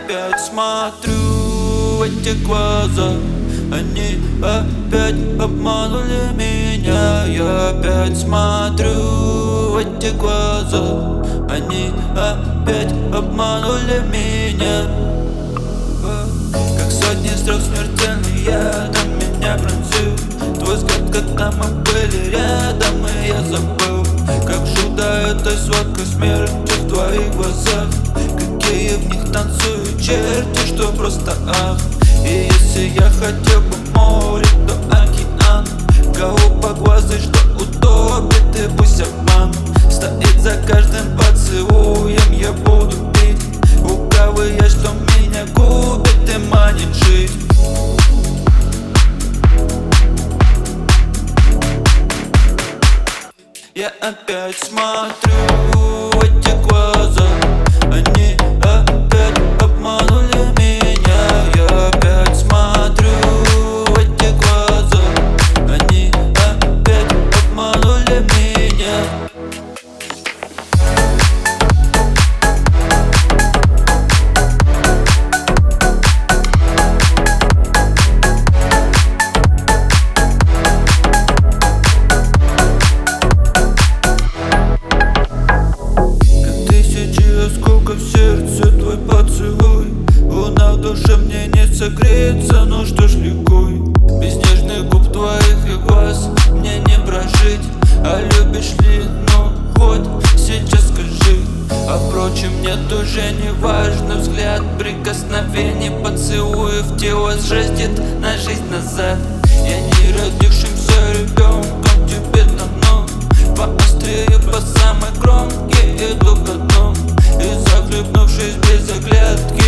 опять смотрю в эти глаза, они опять обманули меня. Я опять смотрю в эти глаза, они опять обманули меня. Как сотни стрел смертельный ядом меня пронзил твой взгляд, когда мы были рядом, и я забыл, как жута этой сладкой смерти в твоих глазах. Какие в них танцуют черти, что просто ах. И если я хотел бы море, то океан, голубоглазый, что утопит, и пусть обман стоит за каждым поцелуем. Я буду пить лукавые, что меня губит и манит жить. Я опять смотрю в эти глаза, они опять обманули меня. Я опять смотрю в эти глаза, они опять обманули меня. Сколько в сердце твой поцелуй, луна в душе мне не согреется, ну что ж ликуй. Без нежных губ твоих и глаз мне не прожить. А любишь ли, ну хоть сейчас скажи. А впрочем, нет, уже не важно. Взгляд, прикосновение, поцелуев, тело сжастит на жизнь назад. Я не родившимся ребенком тебе давно, поострее, по самой кромке иду ко дну. И захлебнувшись без оглядки,